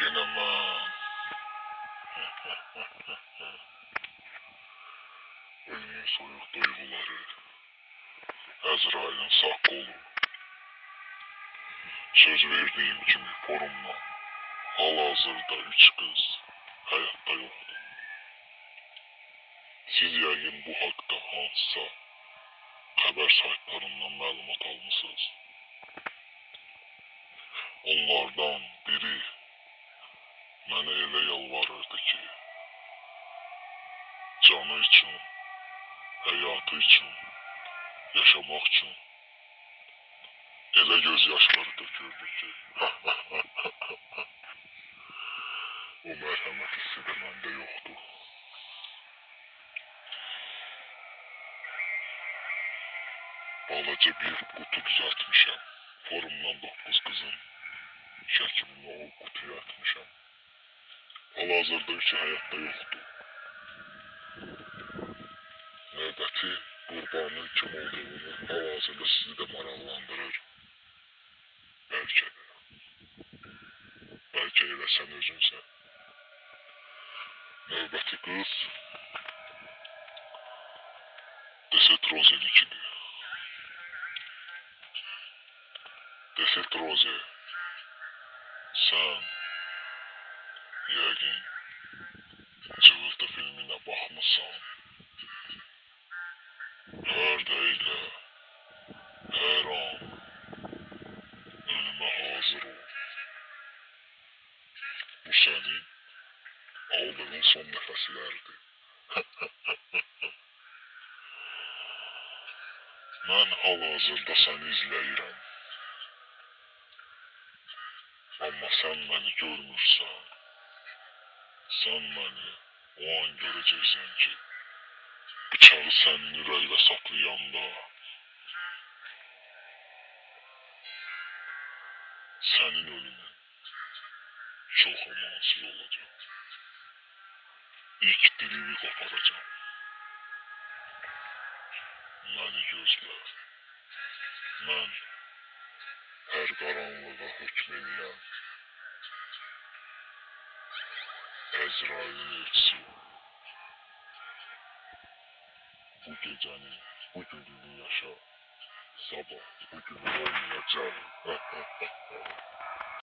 Yine ben. Ölümün soyuq duyğuları, Əzrailin sağ qolu. Söz verdiyim kimi forumla, hal-hazırda 3 qız həyatda yoxdur. Siz yəqin bu haqda hansısa xəbər saytlarından məlumat almısınız. Onlardan biri mənə elə yalvarırdı ki, canı üçün, həyatı üçün, yaşamaq üçün elə göz yaşları tökürdü ki, o mərhəmət hissi də məndə yoxdur. Balaca bir qutu düzəltmişəm. Forumdan 9 qızın şəklini o qutuya atmışam. Hal-hazırda üçü həyatda yoxdur. Növbəti qurbanın kim olduğunu hal-hazırda sizi də maraqlandırır. Bəlkə də. Bəlkə elə sən özünsən. Növbəti qız Deset Roze'nikidir. Deset Roze, sən yəqin Cıvıltı filminə baxmışsan. Hər dəqiqə, hər an ölümə hazır ol. Bu sənin aldığın son nəfəslərdir. Mən hal-hazırda səni izləyirəm. Amma sən məni görmürsən. Sən məni o an görəcəksən ki, bıçağı sənin ürəyinə saplayanda sənin ölümün çox amansız olacaq. İlk dilini qoparacam. Məni gözlə. Mən hər qaranlığa hökm edən Əzrailin elçisiyəm. Bu gecəni, bu gününü yaşa. Sabah bu günün olmayacaq.